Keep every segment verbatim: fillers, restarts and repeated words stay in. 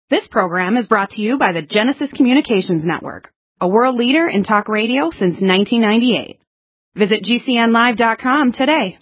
This program is brought to you by the Genesis Communications Network, a world leader in talk radio since nineteen ninety-eight. Visit G C N live dot com today.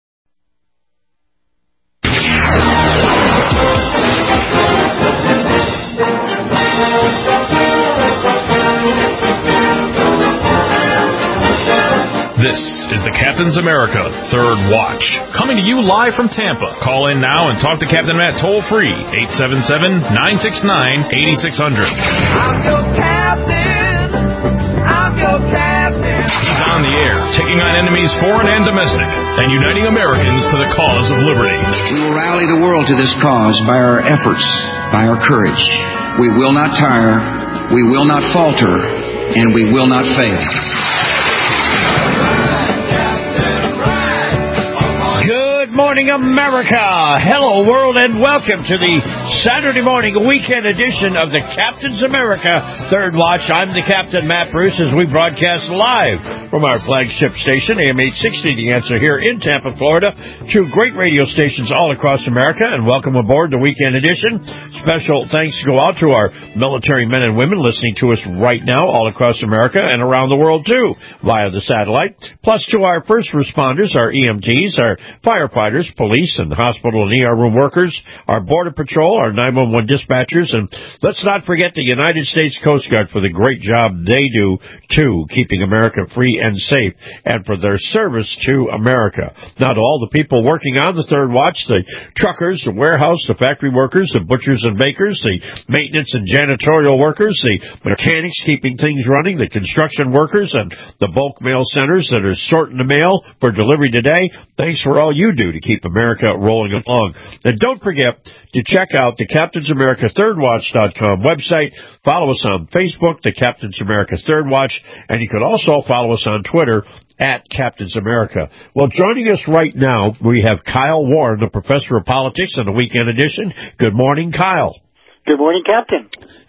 This is the Captain's America Third Watch, coming to you live from Tampa. Call in now and talk to Captain Matt toll-free, eight seven seven, nine six nine, eight six zero zero. I'm your captain. I'm your captain. He's on the air, taking on enemies foreign and domestic, and uniting Americans to the cause of liberty. We will rally the world to this cause by our efforts, by our courage. We will not tire, we will not falter, and we will not fail. Good morning, America. Hello, world, and welcome to the Saturday morning weekend edition of the Captain's America Third Watch. I'm the Captain, Matt Bruce, as we broadcast live from our flagship station, A M eight sixty, The Answer, here in Tampa, Florida, to great radio stations all across America, and welcome aboard the weekend edition. Special thanks go out to our military men and women listening to us right now all across America and around the world, too, via the satellite, plus to our first responders, our E M Ts, our firefighters, police, and hospital and E R room workers, our Border Patrol, our nine one one dispatchers, and let's not forget the United States Coast Guard for the great job they do, too, keeping America free and safe, and for their service to America. Now, to all the people working on the Third Watch, the truckers, the warehouse, the factory workers, the butchers and bakers, the maintenance and janitorial workers, the mechanics keeping things running, the construction workers, and the bulk mail centers that are sorting the mail for delivery today, thanks for all you do to keep America rolling along. And don't forget to check out the Captain's America Third Watch dot com website. Follow us on Facebook, the Captain's America Third Watch, and you can also follow us on Twitter at Captain's America. Well, joining us right now, we have Kyle Warren, the professor of politics in the weekend edition. Good morning, Kyle. Good morning, Captain.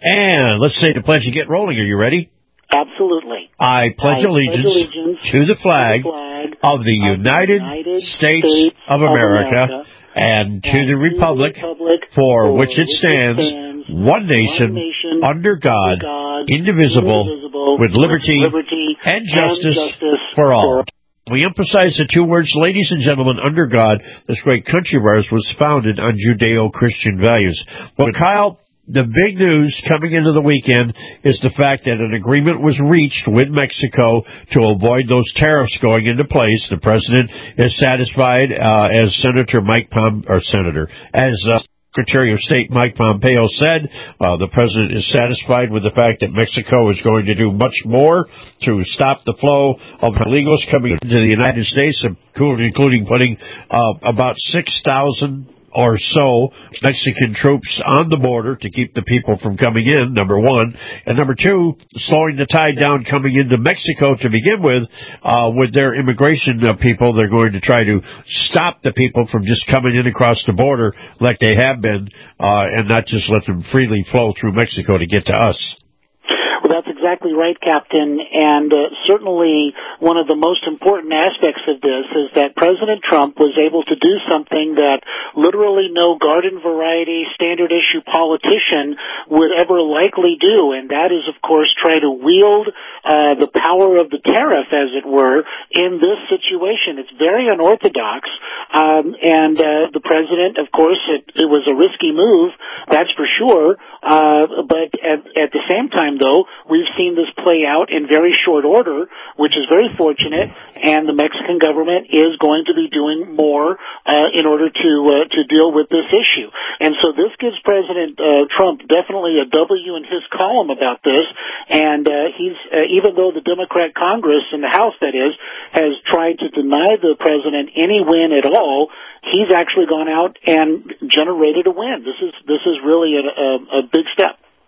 And let's say the pledge and get rolling. Are you ready? Absolutely. I pledge, I allegiance, pledge allegiance to the flag, to the flag of the of United, the United States, States of America, of America and to and the republic, to the republic for, for which it stands, stands one nation, one nation under God, God indivisible, indivisible, with liberty, with liberty and justice, and justice for all. For We emphasize the two words, ladies and gentlemen, under God. This great country of ours was founded on Judeo-Christian values. Well, Kyle, the big news coming into the weekend is the fact that an agreement was reached with Mexico to avoid those tariffs going into place. The president is satisfied, uh, as Senator Mike Pom, or Senator, as uh, Secretary of State Mike Pompeo said, uh, the president is satisfied with the fact that Mexico is going to do much more to stop the flow of illegals coming into the United States, including putting uh, about six thousand or so Mexican troops on the border to keep the people from coming in, number one. And number two, slowing the tide down coming into Mexico to begin with. Uh, with their immigration uh, people, they're going to try to stop the people from just coming in across the border like they have been, uh, and not just let them freely flow through Mexico to get to us. Well, that's exactly right, Captain, and uh, certainly one of the most important aspects of this is that President Trump was able to do something that literally no garden-variety, standard-issue politician would ever likely do, and that is, of course, try to wield uh, the power of the tariff, as it were, in this situation. It's very unorthodox, um, and uh, the president, of course, it, it was a risky move, that's for sure, uh, but at, at the same time, though, we've seen this play out in very short order, which is very fortunate, and the Mexican government is going to be doing more uh, in order to uh, to deal with this issue. And so this gives President uh, Trump definitely a W in his column about this, and uh, he's uh, even though the Democrat Congress and the House, that is, has tried to deny the president any win at all, he's actually gone out and generated a win. This is this is really a, a, a big step.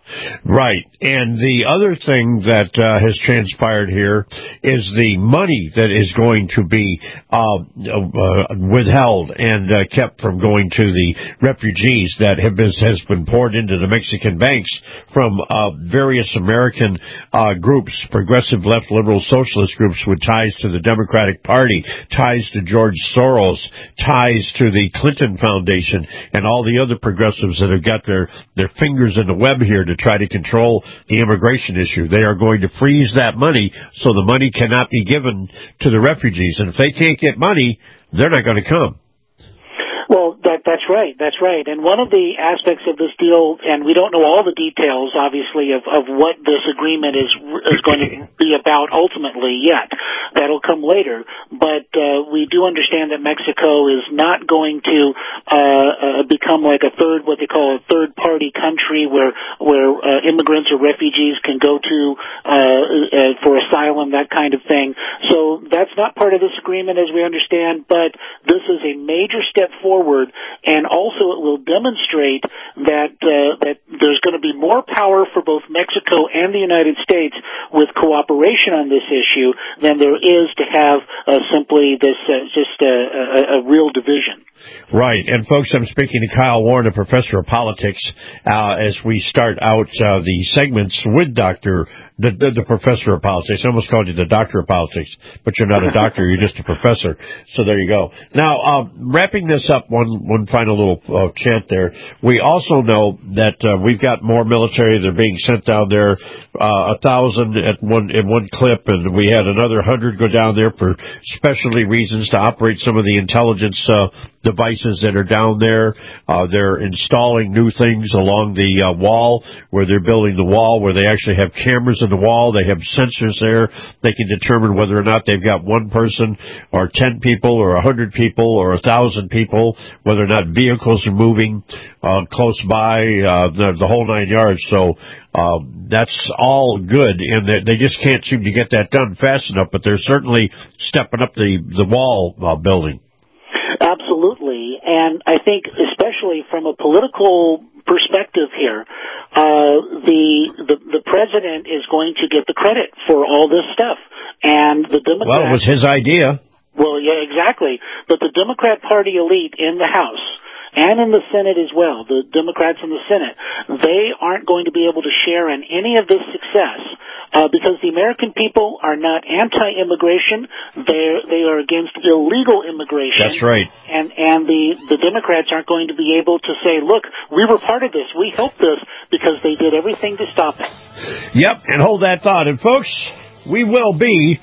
Right. And the other thing that uh, has transpired here is the money that is going to be uh, uh, withheld and uh, kept from going to the refugees that have been, has been poured into the Mexican banks from uh, various American uh, groups, progressive left liberal socialist groups with ties to the Democratic Party, ties to George Soros, ties to the Clinton Foundation, and all the other progressives that have got their, their fingers in the web here to try to control the immigration issue. They are going to freeze that money so the money cannot be given to the refugees. And if they can't get money, they're not going to come. Well, that, that's right. That's right. And one of the aspects of this deal, and we don't know all the details, obviously, of, of what this agreement is is going to be about ultimately yet. That'll come later. But uh, we do understand that Mexico is not going to uh, uh, become like a third, what they call a third-party country, where where uh, immigrants or refugees can go to uh, uh, for asylum, that kind of thing. So that's not part of this agreement, as we understand. But this is a major step forward. Forward, and also it will demonstrate that uh, that there's going to be more power for both Mexico and the United States with cooperation on this issue than there is to have uh, simply this uh, just a, a, a real division. Right. And, folks, I'm speaking to Kyle Warren, a professor of politics, uh, as we start out uh, the segments with Doctor the, the, the professor of politics. I almost called you the doctor of politics, but you're not a doctor. You're just a professor. So there you go. Now, uh, wrapping this up, one, one final little uh, chant there. We also know that uh, we've got more military. They're being sent down there, uh, a thousand at one, in one clip, and we had another hundred go down there for specialty reasons to operate some of the intelligence uh, devices that are down there. Uh, they're installing new things along the uh, wall where they're building the wall, where they actually have cameras in the wall. They have sensors there. They can determine whether or not they've got one person or ten people or a hundred people or a thousand people, whether or not vehicles are moving uh, close by, uh, the, the whole nine yards. So uh, that's all good, and they, they just can't seem to get that done fast enough, but they're certainly stepping up the, the wall uh, building. Absolutely, and I think especially from a political perspective here, uh, the, the the president is going to get the credit for all this stuff, and the Democrats. Well, it was his idea. Well, yeah, exactly. But the Democrat Party elite in the House and in the Senate as well, the Democrats in the Senate, they aren't going to be able to share in any of this success uh, because the American people are not anti-immigration. They're, they are against illegal immigration. That's right. And, and the, the Democrats aren't going to be able to say, look, we were part of this. We helped this because they did everything to stop it. Yep, and hold that thought. And, folks, we will be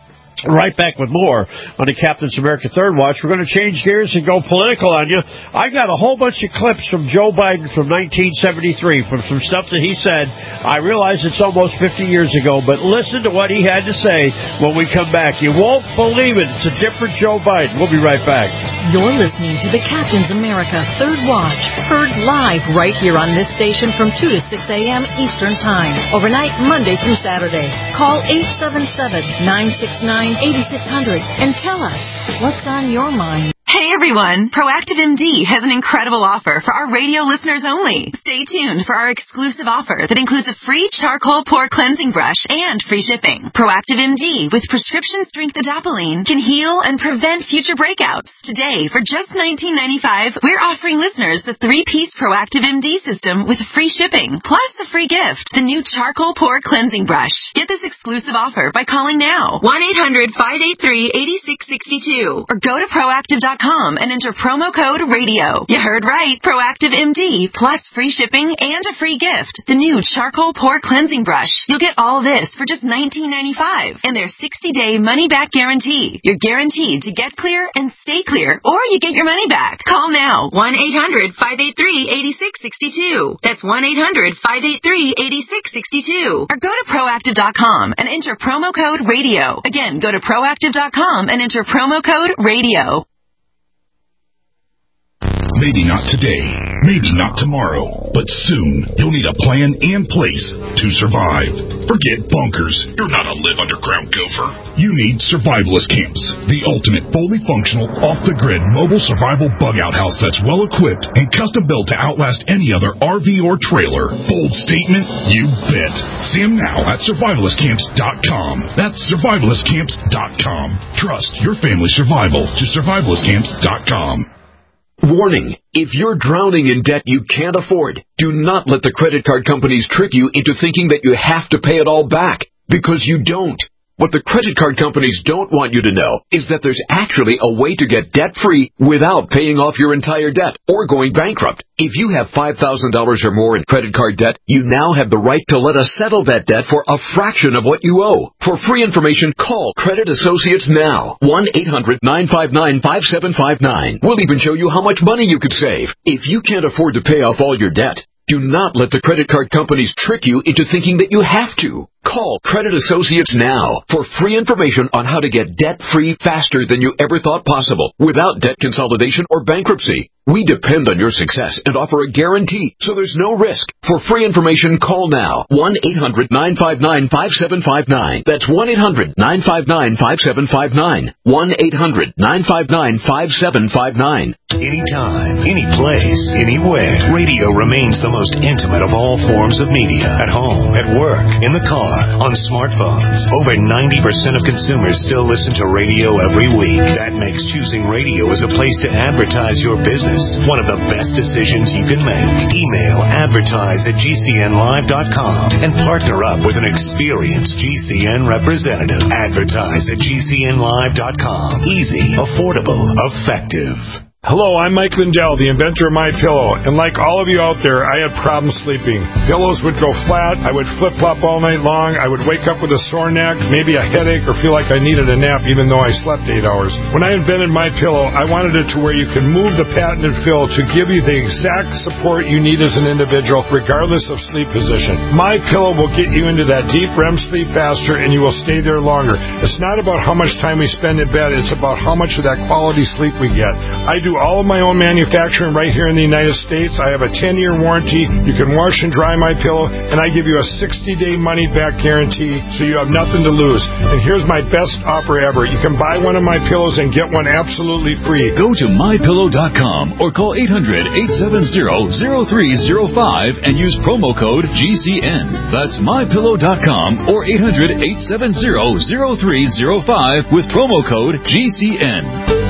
right back with more on the Captain's America Third Watch. We're going to change gears and go political on you. I got a whole bunch of clips from Joe Biden from nineteen seventy-three, from some stuff that he said. I realize it's almost fifty years ago, but listen to what he had to say when we come back. You won't believe it. It's a different Joe Biden. We'll be right back. You're listening to the Captain's America Third Watch, heard live right here on this station from two to six a.m. Eastern Time, overnight Monday through Saturday. Call eight seven seven, nine six nine, eight six zero zero and tell us what's on your mind. Hey everyone, Proactive M D has an incredible offer for our radio listeners only. Stay tuned for our exclusive offer that includes a free charcoal pore cleansing brush and free shipping. Proactive M D with prescription strength adapalene can heal and prevent future breakouts. Today, for just nineteen ninety-five dollars, we're offering listeners the three-piece Proactive M D system with free shipping, plus a free gift, the new charcoal pore cleansing brush. Get this exclusive offer by calling now, one eight hundred, five eight three, eight six six two, or go to proactive dot com and enter promo code radio. You heard right. Proactive M D plus free shipping and a free gift. The new charcoal pore cleansing brush. You'll get all this for just nineteen ninety-five dollars and their sixty-day money-back guarantee. You're guaranteed to get clear and stay clear, or you get your money back. Call now. one eight hundred, five eight three, eight six six two. That's one eight hundred, five eight three, eight six six two. Or go to proactive dot com and enter promo code radio. Again, go to proactive dot com and enter promo code radio. Maybe not today, maybe not tomorrow, but soon you'll need a plan in place to survive. Forget bunkers. You're not a live underground gopher. You need Survivalist Camps, the ultimate fully functional, off-the-grid mobile survival bug-out house that's well-equipped and custom-built to outlast any other R V or trailer. Bold statement? You bet. See them now at survivalist camps dot com. That's survivalist camps dot com. Trust your family's survival to survivalist camps dot com. Warning, if you're drowning in debt you can't afford, do not let the credit card companies trick you into thinking that you have to pay it all back, because you don't. What the credit card companies don't want you to know is that there's actually a way to get debt-free without paying off your entire debt or going bankrupt. If you have five thousand dollars or more in credit card debt, you now have the right to let us settle that debt for a fraction of what you owe. For free information, call Credit Associates now. one eight hundred nine five nine five seven five nine. We'll even show you how much money you could save. If you can't afford to pay off all your debt, do not let the credit card companies trick you into thinking that you have to. Call Credit Associates now for free information on how to get debt-free faster than you ever thought possible without debt consolidation or bankruptcy. We depend on your success and offer a guarantee, so there's no risk. For free information, call now. one eight hundred nine five nine five seven five nine. That's one eight hundred nine five nine five seven five nine. one eight hundred nine five nine five seven five nine. Anytime, any place, anywhere, radio remains the most intimate of all forms of media. At home, at work, in the car, on smartphones. Over ninety percent of consumers still listen to radio every week. That makes choosing radio as a place to advertise your business one of the best decisions you can make. Email advertise at G C N live dot com and partner up with an experienced G C N representative. Advertise at G C N live dot com. Easy, affordable, effective. Hello, I'm Mike Lindell, the inventor of MyPillow, and like all of you out there, I had problems sleeping. Pillows would go flat, I would flip-flop all night long, I would wake up with a sore neck, maybe a headache, or feel like I needed a nap even though I slept eight hours. When I invented MyPillow, I wanted it to where you can move the patented fill to give you the exact support you need as an individual, regardless of sleep position. MyPillow will get you into that deep R E M sleep faster, and you will stay there longer. It's not about how much time we spend in bed, it's about how much of that quality sleep we get. I do all of my own manufacturing right here in the United States. I have a ten-year warranty. You can wash and dry my pillow, and I give you a sixty-day money-back guarantee, so you have nothing to lose. And here's my best offer ever. You can buy one of my pillows and get one absolutely free. Go to my pillow dot com or call eight hundred eight seven zero zero three zero five and use promo code G C N. That's my pillow dot com or eight hundred eight seven zero zero three zero five with promo code G C N.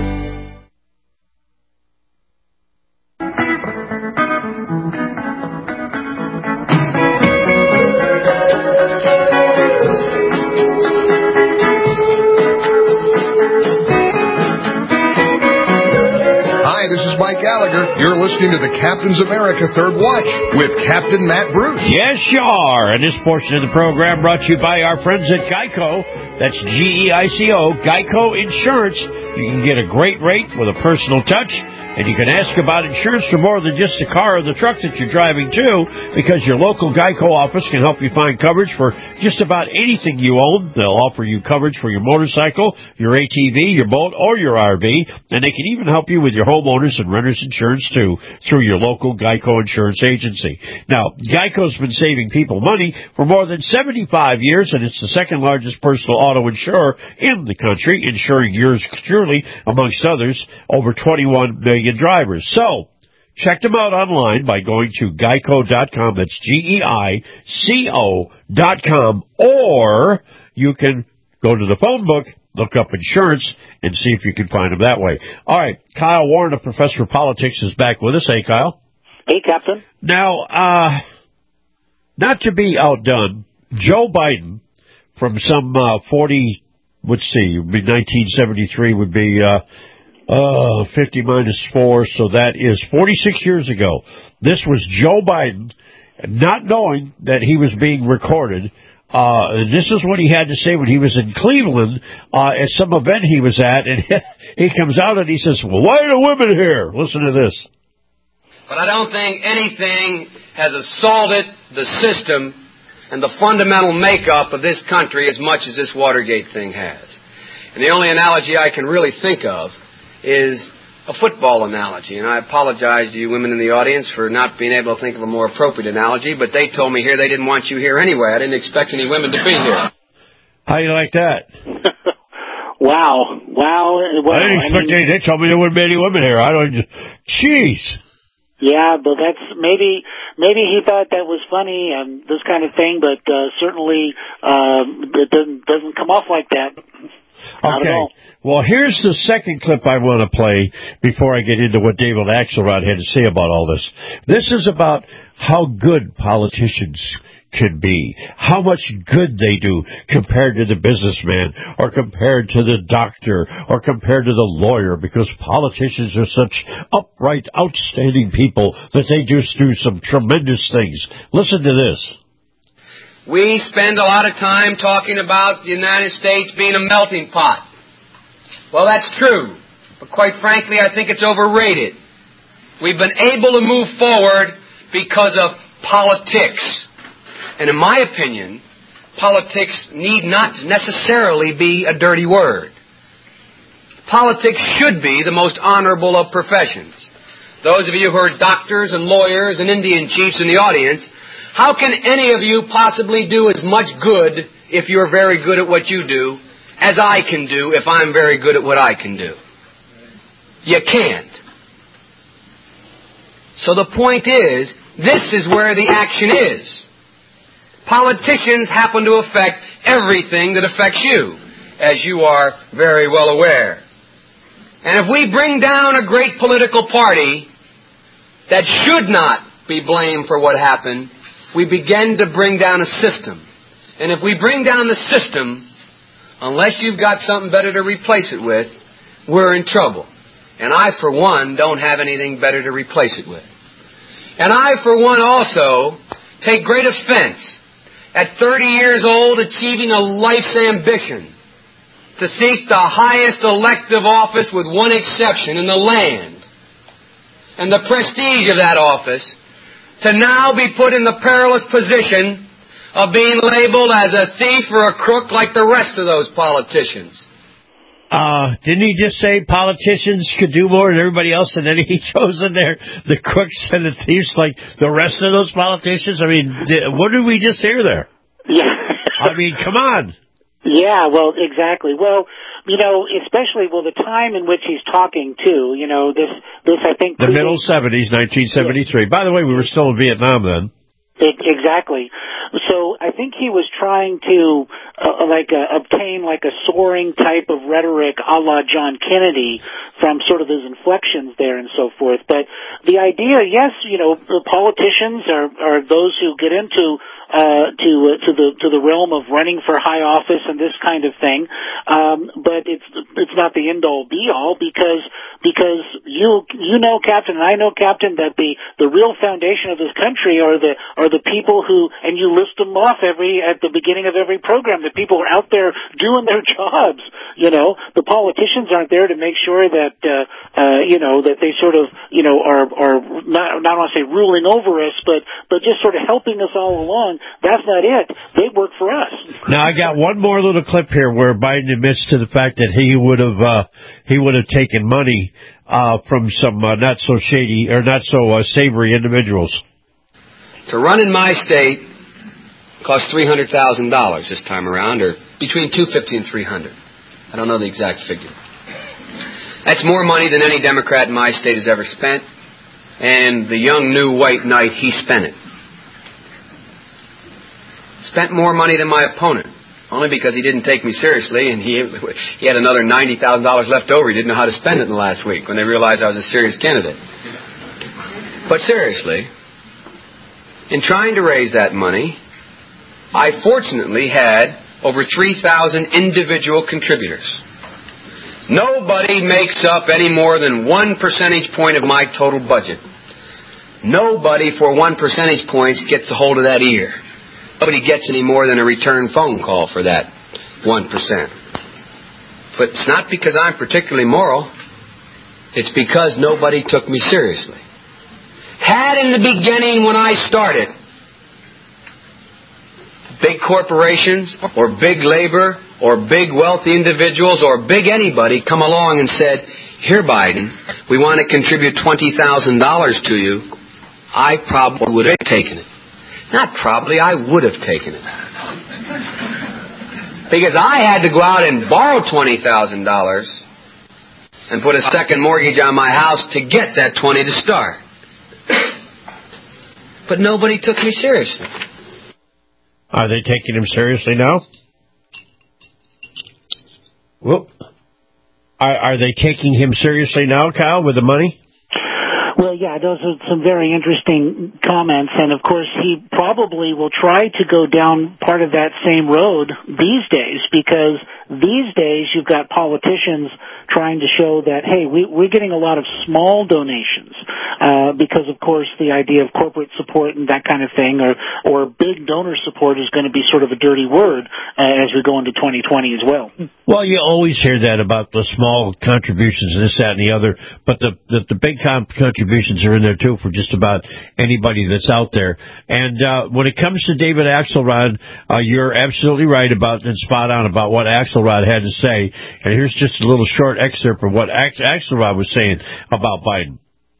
You're listening to the Captain's America Third Watch with Captain Matt Bruce. Yes, you are. And this portion of the program brought to you by our friends at Geico. That's G E I C O, Geico Insurance. You can get a great rate with a personal touch. And you can ask about insurance for more than just the car or the truck that you're driving to, because your local Geico office can help you find coverage for just about anything you own. They'll offer you coverage for your motorcycle, your A T V, your boat, or your R V. And they can even help you with your homeowners and renters insurance, too, through your local Geico Insurance Agency. Now, Geico's been saving people money for more than seventy-five years, and it's the second largest personal auto insurer in the country, insuring yours truly, amongst others, over twenty-one million drivers. So, check them out online by going to geico dot com. That's G E I C O dot com. Or you can go to the phone book, look up insurance, and see if you can find them that way. All right, Kyle Warren, a professor of politics, is back with us. Hey, Kyle. Hey, Captain. Now, uh, not to be outdone, Joe Biden, from some uh, forty, let's see, would be nineteen seventy-three would be... Uh, Uh, fifty minus four, so that is forty-six years ago. This was Joe Biden, not knowing that he was being recorded. Uh, and this is what he had to say when he was in Cleveland, uh, at some event he was at, and he comes out and he says, well, why are the women here? Listen to this. But I don't think anything has assaulted the system and the fundamental makeup of this country as much as this Watergate thing has. And the only analogy I can really think of is a football analogy, and I apologize to you women in the audience for not being able to think of a more appropriate analogy, but they told me here they didn't want you here anyway. I didn't expect any women to be here. How do you like that? Wow. Wow. Well, I didn't expect I mean, any. They told me there wouldn't be any women here. I don't. Jeez. Yeah, but that's maybe maybe he thought that was funny and this kind of thing, but uh, certainly um, it doesn't doesn't come off like that. Not Okay. at all. Well, here's the second clip I want to play before I get into what David Axelrod had to say about all this. This is about how good politicians can be, how much good they do compared to the businessman or compared to the doctor or compared to the lawyer, because politicians are such upright, outstanding people that they just do some tremendous things. Listen to this. We spend a lot of time talking about the United States being a melting pot. Well, that's true, but quite frankly, I think it's overrated. We've been able to move forward because of politics. And in my opinion, politics need not necessarily be a dirty word. Politics should be the most honorable of professions. Those of you who are doctors and lawyers and Indian chiefs in the audience, how can any of you possibly do as much good if you're very good at what you do as I can do if I'm very good at what I can do? You can't. So the point is, this is where the action is. Politicians happen to affect everything that affects you, as you are very well aware. And if we bring down a great political party that should not be blamed for what happened, we begin to bring down a system. And if we bring down the system, unless you've got something better to replace it with, we're in trouble. And I, for one, don't have anything better to replace it with. And I, for one, also take great offense at thirty years old achieving a life's ambition to seek the highest elective office with one exception in the land, and the prestige of that office, to now be put in the perilous position of being labeled as a thief or a crook like the rest of those politicians. Uh, didn't he just say politicians could do more than everybody else, and then he chose in there the crooks and the thieves like the rest of those politicians? I mean, did, what did we just hear there? Yeah. I mean, come on. Yeah, well, exactly. Well, you know, especially, well, the time in which he's talking, too, you know, this, this I think... The middle seventies, nineteen seventy-three. Yeah. By the way, we were still in Vietnam then. It, exactly. So I think he was trying to uh, like uh, obtain like a soaring type of rhetoric a la John Kennedy from sort of his inflections there and so forth. But the idea, yes, you know, the politicians are, are those who get into uh, to uh, to the to the realm of running for high office and this kind of thing. Um, but it's it's not the end all be all, because because you you know, Captain, and I know, Captain, that the the real foundation of this country are the are the people who, and you list them off every at the beginning of every program, the people who are out there doing their jobs. You know, the politicians aren't there to make sure that uh, uh, you know that they sort of you know are are not not want to say ruling over us, but but just sort of helping us all along. That's not it. They work for us. Now I got one more little clip here where Biden admits to the fact that he would have uh, he would have taken money uh, from some uh, not so shady or not so uh, savory individuals. To run in my state cost three hundred thousand dollars this time around, or between two hundred fifty thousand dollars and three hundred thousand dollars. I don't know the exact figure. That's more money than any Democrat in my state has ever spent, and the young new white knight, he spent it. Spent more money than my opponent, only because he didn't take me seriously, and he he had another ninety thousand dollars left over. He didn't know how to spend it in the last week when they realized I was a serious candidate. But seriously, in trying to raise that money, I fortunately had over three thousand individual contributors. Nobody makes up any more than one percentage point of my total budget. Nobody for one percentage point gets a hold of that ear. Nobody gets any more than a return phone call for that one percent. But it's not because I'm particularly moral. It's because nobody took me seriously. Had in the beginning when I started, big corporations or big labor or big wealthy individuals or big anybody come along and said, Here, Biden, we want to contribute twenty thousand dollars to you, I probably would have taken it. Not probably, I would have taken it. Because I had to go out and borrow twenty thousand dollars and put a second mortgage on my house to get that twenty to start. But nobody took me seriously. Are they taking him seriously now? Whoop. Are, are they taking him seriously now, Kyle, with the money? Well, yeah, those are some very interesting comments, and of course he probably will try to go down part of that same road these days, because these days you've got politicians trying to show that, hey, we, we're getting a lot of small donations, uh, because of course the idea of corporate support and that kind of thing, or, or big donor support is going to be sort of a dirty word uh, as we go into twenty twenty as well. Well, you always hear that about the small contributions, this, that, and the other, but the, the, the big contributions are in there too for just about anybody that's out there. And uh, when it comes to David Axelrod, uh, you're absolutely right about and spot on about what Axelrod had to say. And here's just a little short excerpt from what Axelrod was saying about Biden.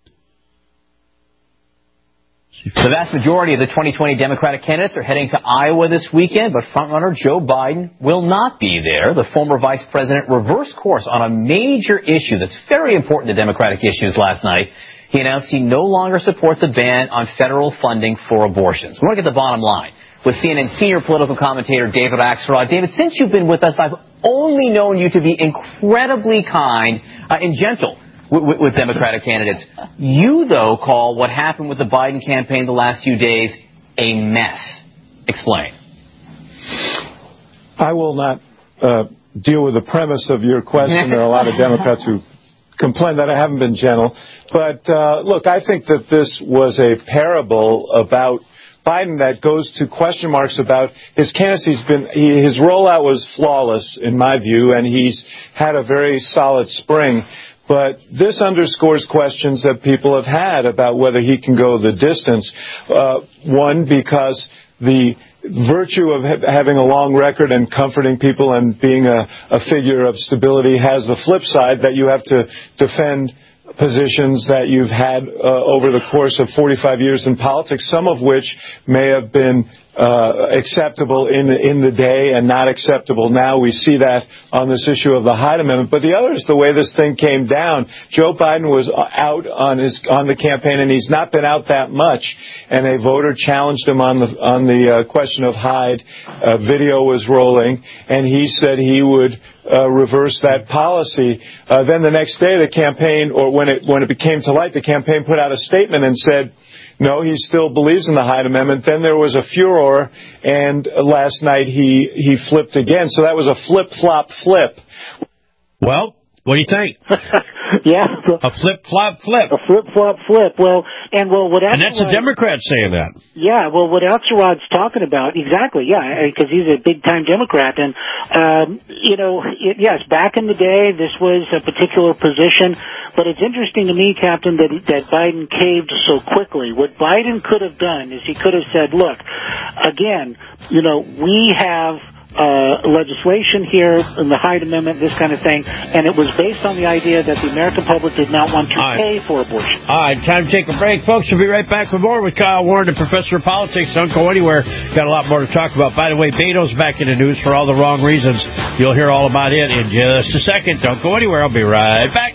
The vast majority of the twenty twenty Democratic candidates are heading to Iowa this weekend, but frontrunner Joe Biden will not be there. The former vice president reversed course on a major issue that's very important to Democratic issues last night. He announced he no longer supports a ban on federal funding for abortions. We want to get the bottom line with C N N senior political commentator David Axelrod. David, since you've been with us, I've only known you to be incredibly kind uh, and gentle with, with Democratic candidates. You, though, call what happened with the Biden campaign the last few days a mess. Explain. I will not uh, deal with the premise of your question. There are a lot of Democrats who complain that I haven't been gentle. But, uh, look, I think that this was a parable about Biden that goes to question marks about his candidacy. He's been, he, his rollout was flawless, in my view, and he's had a very solid spring. But this underscores questions that people have had about whether he can go the distance. Uh, one, because the virtue of ha- having a long record and comforting people and being a, a figure of stability has the flip side that you have to defend positions that you've had uh, over the course of forty-five years in politics, some of which may have been uh, acceptable in the, in the day and not acceptable now. We see that on this issue of the Hyde Amendment. But the other is the way this thing came down. Joe Biden was out on his on the campaign, and he's not been out that much. And a voter challenged him on the on the uh, question of Hyde. Uh, video was rolling, and he said he would Uh, reverse that policy. Uh, then the next day, the campaign, or when it when it became to light, the campaign put out a statement and said, no, he still believes in the Hyde Amendment. Then there was a furor, and uh, last night he he flipped again. So that was a flip flop flip. Well, what do you think? Yeah, a flip flop flip. A flip flop flip. Well, and well, what? And that's a Democrat saying that. Yeah, well, what Axelrod's talking about, exactly, yeah, because he's a big-time Democrat. And, um, you know, it, yes, back in the day, this was a particular position, but it's interesting to me, Captain, that, that Biden caved so quickly. What Biden could have done is he could have said, look, again, you know, we have Uh, legislation here in the Hyde Amendment, this kind of thing, and it was based on the idea that the American public did not want to All right. pay for abortion. All right, time to take a break, folks. We'll be right back with more with Kyle Warren, the professor of politics. Don't go anywhere. Got a lot more to talk about. By the way, Beto's back in the news for all the wrong reasons. You'll hear all about it in just a second. Don't go anywhere. I'll be right back.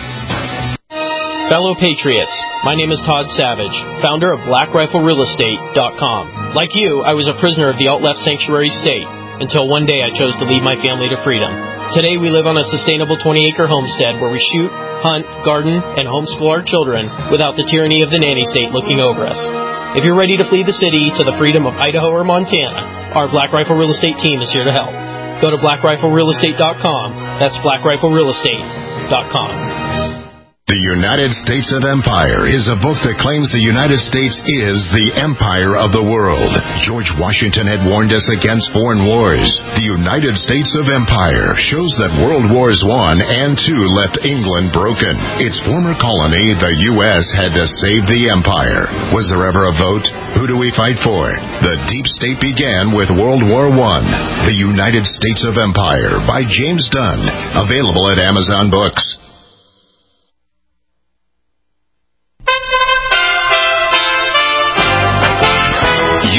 Fellow Patriots, my name is Todd Savage, founder of Black Rifle Real Estate dot com. Like you, I was a prisoner of the alt-left sanctuary state, until one day I chose to lead my family to freedom. Today we live on a sustainable twenty-acre homestead where we shoot, hunt, garden, and homeschool our children without the tyranny of the nanny state looking over us. If you're ready to flee the city to the freedom of Idaho or Montana, our Black Rifle Real Estate team is here to help. Go to Black Rifle Real Estate dot com. That's Black Rifle Real Estate dot com. The United States of Empire is a book that claims the United States is the empire of the world. George Washington had warned us against foreign wars. The United States of Empire shows that World Wars One and Two left England broken. Its former colony, the U S, had to save the empire. Was there ever a vote? Who do we fight for? The deep state began with World War One. The United States of Empire by James Dunn. Available at Amazon Books.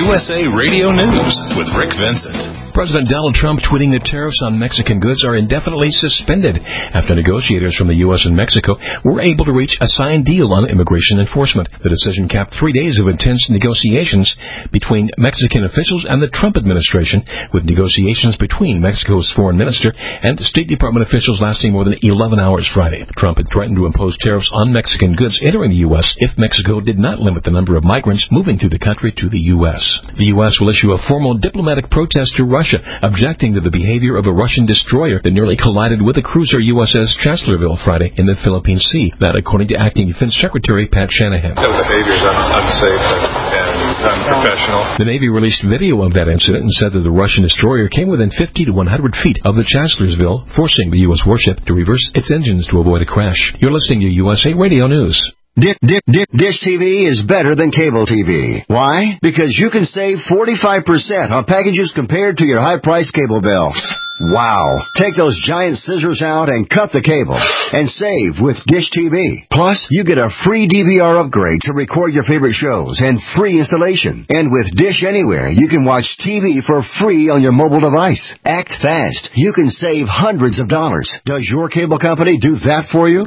U S A Radio News with Rick Vincent. President Donald Trump tweeting that tariffs on Mexican goods are indefinitely suspended after negotiators from the U S and Mexico were able to reach a signed deal on immigration enforcement. The decision capped three days of intense negotiations between Mexican officials and the Trump administration, with negotiations between Mexico's foreign minister and State Department officials lasting more than eleven hours Friday. Trump had threatened to impose tariffs on Mexican goods entering the U S if Mexico did not limit the number of migrants moving through the country to the U S. The U S will issue a formal diplomatic protest to Russia, objecting to the behavior of a Russian destroyer that nearly collided with a cruiser U S S Chancellorville Friday in the Philippine Sea. That, according to Acting Defense Secretary Pat Shanahan. The behavior is un- unsafe and, and unprofessional. The Navy released video of that incident and said that the Russian destroyer came within fifty to one hundred feet of the Chancellorsville, forcing the U S warship to reverse its engines to avoid a crash. You're listening to U S A Radio News. Dick, Dick, Dick, Dish T V is better than cable T V. Why? Because you can save forty-five percent on packages compared to your high-priced cable bill. Wow. Take those giant scissors out and cut the cable and save with Dish T V. Plus, you get a free D V R upgrade to record your favorite shows and free installation. And with Dish Anywhere, you can watch T V for free on your mobile device. Act fast. You can save hundreds of dollars. Does your cable company do that for you?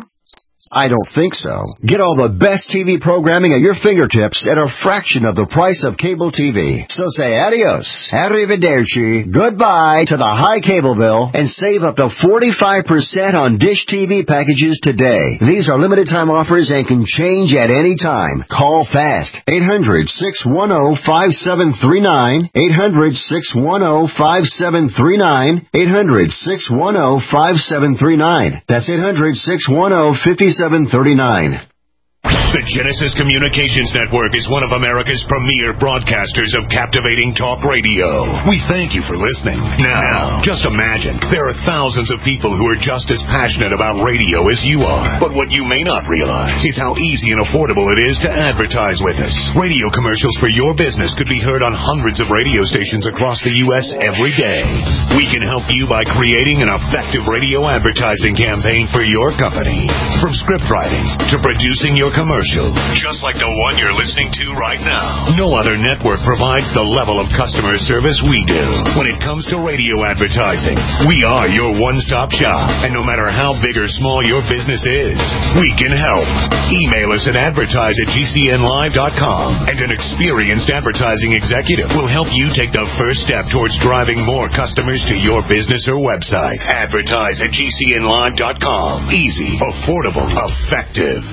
I don't think so. Get all the best T V programming at your fingertips at a fraction of the price of cable T V. So say adios, arrivederci, goodbye to the high cable bill and save up to forty-five percent on Dish T V packages today. These are limited time offers and can change at any time. Call fast. eight hundred, six one zero, five seven three nine. eight hundred, six one zero, five seven three nine. eight hundred, six one zero, five seven three nine. That's eight hundred, six one zero, five seven three nine. The Genesis Communications Network is one of America's premier broadcasters of captivating talk radio. We thank you for listening. Now, just imagine, there are thousands of people who are just as passionate about radio as you are. But what you may not realize is how easy and affordable it is to advertise with us. Radio commercials for your business could be heard on hundreds of radio stations across the U S every day. We can help you by creating an effective radio advertising campaign for your company. From script writing to producing your commercial, just like the one you're listening to right now. No other network provides the level of customer service we do. When it comes to radio advertising, we are your one-stop shop. And no matter how big or small your business is, we can help. Email us at advertise at G C N live dot com, and an experienced advertising executive will help you take the first step towards driving more customers to your business or website. Advertise at G C N live dot com. Easy, affordable, effective.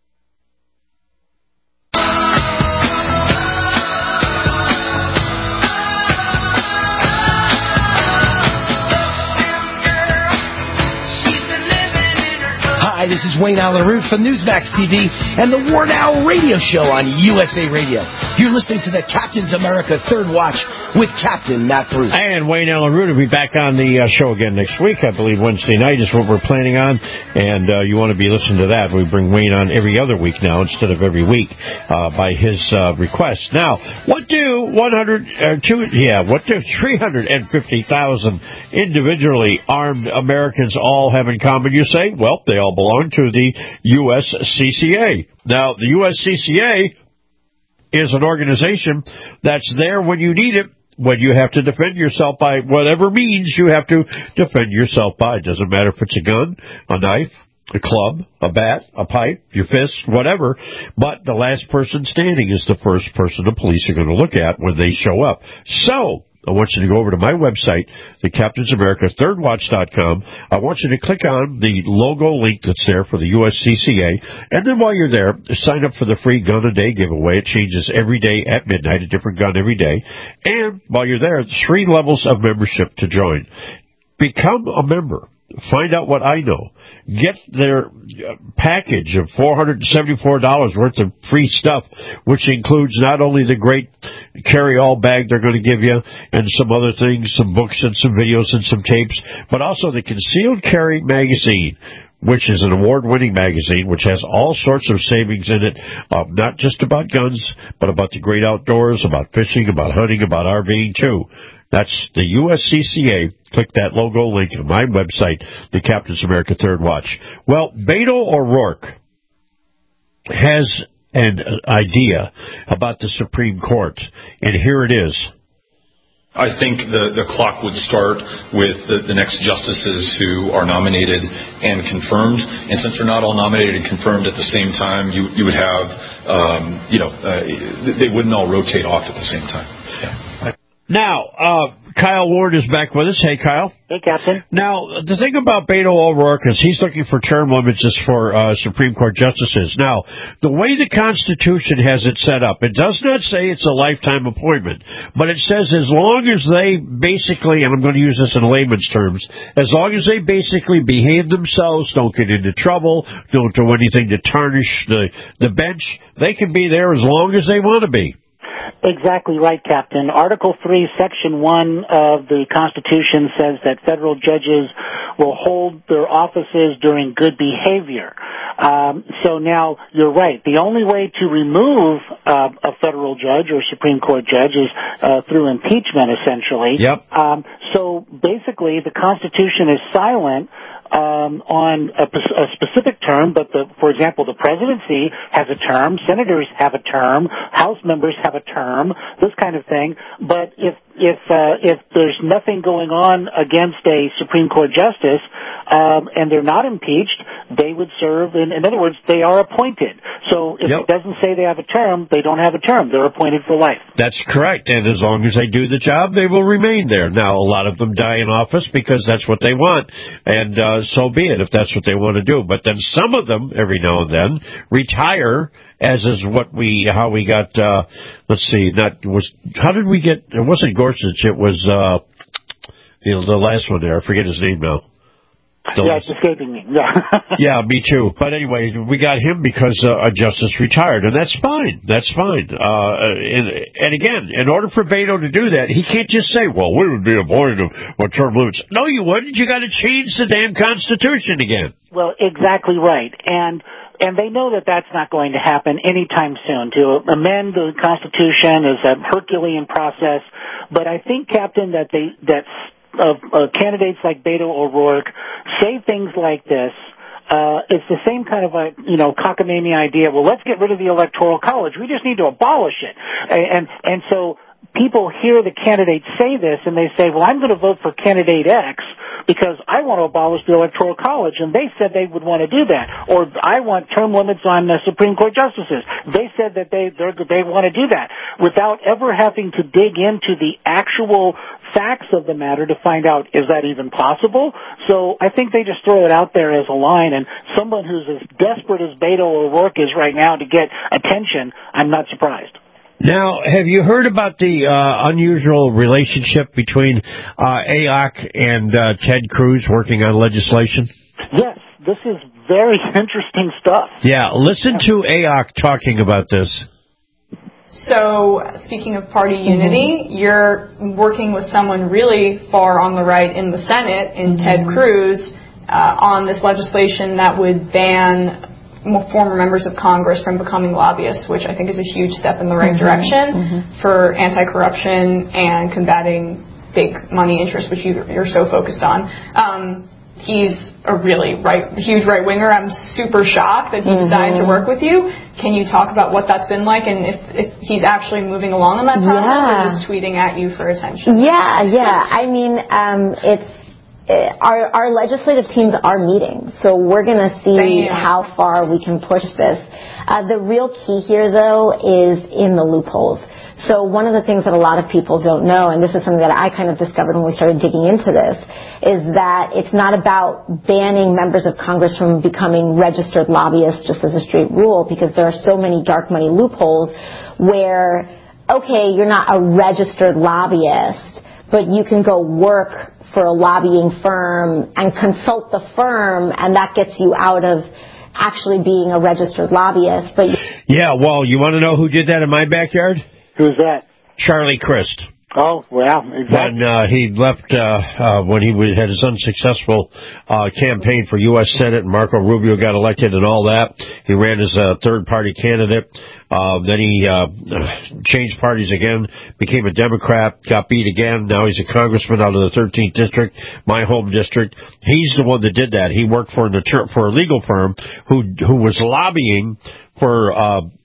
Hi, this is Wayne Allen Root from Newsmax T V and the War Now radio show on U S A Radio. You're listening to the Captain's America Third Watch with Captain Matt Root. And Wayne Allen Root will be back on the uh, show again next week. I believe Wednesday night is what we're planning on, and uh, you want to be listening to that. We bring Wayne on every other week now instead of every week uh, by his uh, request. Now, what do one hundred, uh, two, yeah, what do three hundred fifty thousand individually armed Americans all have in common, you say? Well, they all belong to the U S C C A. Now, the U S C C A is an organization that's there when you need it, when you have to defend yourself by whatever means you have to defend yourself by. It doesn't matter if it's a gun, a knife, a club, a bat, a pipe, your fist, whatever. But the last person standing is the first person the police are going to look at when they show up. So I want you to go over to my website, the Captain's America Third Watch dot com. I want you to click on the logo link that's there for the U S C C A. And then while you're there, sign up for the free gun a day giveaway. It changes every day at midnight, a different gun every day. And while you're there, three levels of membership to join. Become a member. Find out what I know. Get their package of four hundred seventy-four dollars worth of free stuff, which includes not only the great carry-all bag they're going to give you and some other things, some books and some videos and some tapes, but also the Concealed Carry magazine, which is an award-winning magazine, which has all sorts of savings in it, uh, not just about guns, but about the great outdoors, about fishing, about hunting, about RVing, too. That's the U S C C A. Click that logo link on my website, the Captain's America Third Watch. Well, Beto O'Rourke has an idea about the Supreme Court, and here it is. I think the, the clock would start with the, the next justices who are nominated and confirmed. And since they're not all nominated and confirmed at the same time, you, you would have, um, you know, uh, they wouldn't all rotate off at the same time. Yeah. Now, uh, Kyle Ward is back with us. Hey, Kyle. Hey, Captain. Now, the thing about Beto O'Rourke is he's looking for term limits for uh, Supreme Court justices. Now, the way the Constitution has it set up, it does not say it's a lifetime appointment, but it says as long as they basically, and I'm going to use this in layman's terms, as long as they basically behave themselves, don't get into trouble, don't do anything to tarnish the, the bench, they can be there as long as they want to be. Exactly right, Captain. Article three, Section one of the Constitution says that federal judges will hold their offices during good behavior. Um, so now, you're right. The only way to remove uh, a federal judge or Supreme Court judge is uh, through impeachment, essentially. Yep. Um, so basically, the Constitution is silent Um, on a, a specific term, but the, for example, the presidency has a term, senators have a term, House members have a term, this kind of thing. But if if uh, if there's nothing going on against a Supreme Court justice um, and they're not impeached, they would serve. In, in other words, they are appointed. So if yep. it doesn't say they have a term, they don't have a term. They're appointed for life. That's correct. And as long as they do the job, they will remain there. Now, a lot of them die in office because that's what they want, and uh, so be it if that's what they want to do. But then some of them, every now and then, retire, as is what we, how we got, uh, let's see, not, was, how did we get, it wasn't Gorsuch, it was, uh, you know, the last one there, I forget his name now. The yeah, it's escaping me. Yeah. yeah, me too. But anyway, we got him because uh, a justice retired, and that's fine. That's fine. Uh, and, and again, in order for Beto to do that, he can't just say, well, we would be appointed with term limits. No, you wouldn't. You got to change the damn Constitution again. Well, exactly right. And and they know that that's not going to happen anytime soon. To amend the Constitution is a Herculean process. But I think, Captain, that they that of uh, candidates like Beto O'Rourke say things like this. Uh, it's the same kind of a, you know, cockamamie idea. Well, let's get rid of the Electoral College. We just need to abolish it. And, and so people hear the candidates say this and they say, well, I'm going to vote for candidate X because I want to abolish the Electoral College, and they said they would want to do that. Or I want term limits on the Supreme Court justices. They said that they they're, they want to do that without ever having to dig into the actual facts of the matter to find out, is that even possible? So I think they just throw it out there as a line, and someone who's as desperate as Beto O'Rourke is right now to get attention, I'm not surprised. Now, have you heard about the uh, unusual relationship between uh, A O C and uh, Ted Cruz working on legislation? Yes, this is very interesting stuff. Yeah, listen to A O C talking about this. So, speaking of party unity, mm-hmm. you're working with someone really far on the right in the Senate, in mm-hmm. Ted Cruz, uh, on this legislation that would ban former members of Congress from becoming lobbyists, which I think is a huge step in the right mm-hmm. direction mm-hmm. for anti-corruption and combating big money interests, which you, you're so focused on. Um, he's a really right, huge right-winger. I'm super shocked that he mm-hmm. decided to work with you. Can you talk about what that's been like and if, if he's actually moving along in that process yeah. or just tweeting at you for attention? Yeah, yeah. I mean, um, it's Our, our legislative teams are meeting, so we're going to see Damn. how far we can push this. Uh, the real key here, though, is in the loopholes. So one of the things that a lot of people don't know, and this is something that I kind of discovered when we started digging into this, is that it's not about banning members of Congress from becoming registered lobbyists just as a straight rule, because there are so many dark money loopholes where, okay, you're not a registered lobbyist, but you can go work for a lobbying firm and consult the firm, and that gets you out of actually being a registered lobbyist. But yeah, well, you want to know who did that in my backyard? Who's that? Charlie Crist. Oh, well, exactly. When uh, he left, uh, uh, when he was, had his unsuccessful uh, campaign for U S Senate and Marco Rubio got elected and all that, he ran as a third-party candidate. Uh, then he uh, changed parties again, became a Democrat, got beat again. Now he's a congressman out of the thirteenth District, my home district. He's the one that did that. He worked for an attorney, for a legal firm who who was lobbying for uh,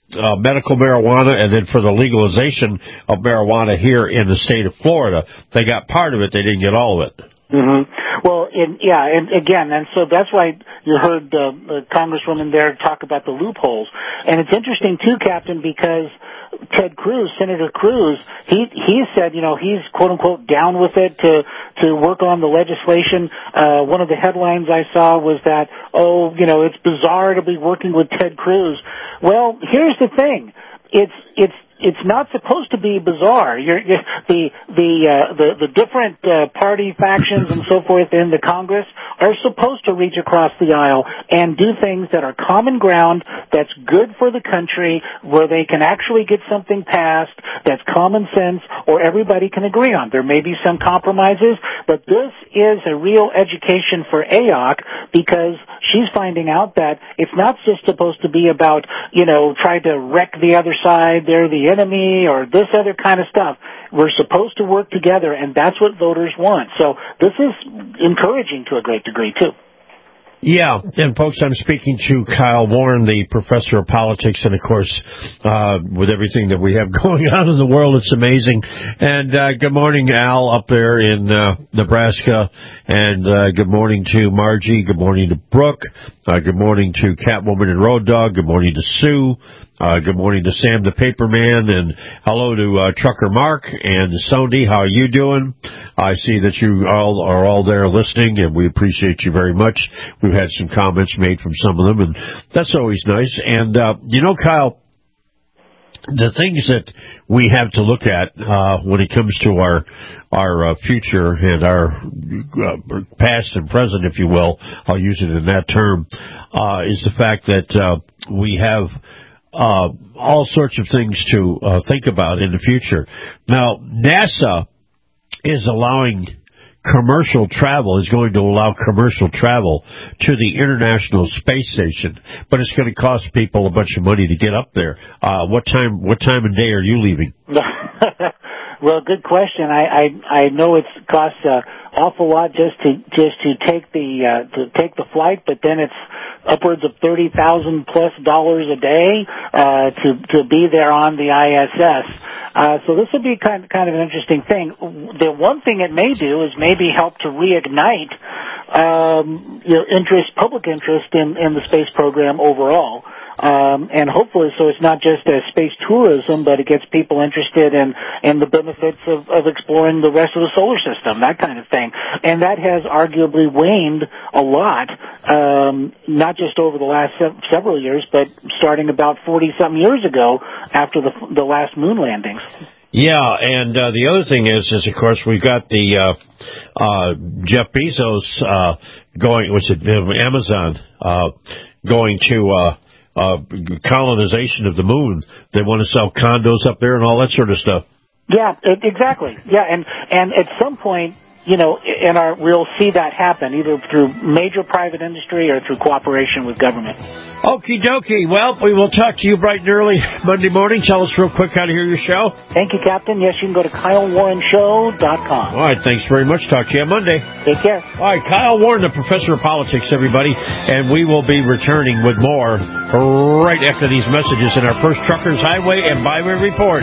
uh, medical marijuana and then for the legalization of marijuana here in the state of Florida. They got part of it. They didn't get all of it. Mm-hmm. Well, in, yeah, and again, and so that's why you heard uh, the Congresswoman there talk about the loopholes. And it's interesting, too, Captain, because Ted Cruz, Senator Cruz, he he said, you know, he's quote unquote down with it to to work on the legislation. Uh, one of the headlines I saw was that, oh, you know, it's bizarre to be working with Ted Cruz. Well, here's the thing: it's it's. It's not supposed to be bizarre. You're, you're, the the uh, the the different uh, party factions and so forth in the Congress are supposed to reach across the aisle and do things that are common ground, that's good for the country, where they can actually get something passed that's common sense or everybody can agree on. There may be some compromises, but this is a real education for A O C because she's finding out that it's not just supposed to be about, you know, trying to wreck the other side. They're the enemy or this other kind of stuff. We're supposed to work together, and that's what voters want. So this is encouraging to a great degree, too. Yeah, and folks, I'm speaking to Kyle Warren, the professor of politics, and of course, uh, with everything that we have going on in the world, it's amazing. And uh, good morning, Al, up there in uh, Nebraska, and uh, good morning to Margie, good morning to Brooke, uh, good morning to Catwoman and Road Dog, good morning to Sue, uh, good morning to Sam the Paperman, and hello to uh, Trucker Mark and Sondi. How are you doing? I see that you all are all there listening, and we appreciate you very much. We've had some comments made from some of them, and that's always nice. And, uh, you know, Kyle, the things that we have to look at uh, when it comes to our our uh, future and our uh, past and present, if you will, I'll use it in that term, uh, is the fact that uh, we have uh, all sorts of things to uh, think about in the future. Now, NASA is allowing commercial travel, is going to allow commercial travel to the International Space Station, but it's going to cost people a bunch of money to get up there. Uh, what time, what time of day are you leaving? Well, good question. I, I, I know it's costs an awful lot just to, just to take the, uh, to take the flight, but then it's upwards of thirty thousand plus dollars a day, uh, to, to be there on the I S S. Uh, so this would be kind, kind of an interesting thing. The one thing it may do is maybe help to reignite, um, you know, interest, public interest in, in the space program overall. Um, and hopefully, so it's not just a space tourism, but it gets people interested in, in the benefits of, of exploring the rest of the solar system, that kind of thing. And that has arguably waned a lot, um, not just over the last se- several years, but starting about forty-something years ago after the, the last moon landings. Yeah, and uh, the other thing is, is of course, we've got the uh, uh, Jeff Bezos uh, going, what's it, Amazon, uh, going to uh, uh, colonization of the moon. They want to sell condos up there and all that sort of stuff. Yeah, it, exactly. Yeah, and and at some point, you know, in our we'll see that happen either through major private industry or through cooperation with government. Okie dokie. Well, we will talk to you bright and early Monday morning. Tell us real quick how to hear your show. Thank you, Captain. Yes, you can go to Kyle Warren Show dot com. All right, thanks very much. Talk to you on Monday. Take care. All right, Kyle Warren, the professor of politics, everybody, and we will be returning with more right after these messages in our first Truckers Highway and Byway Report.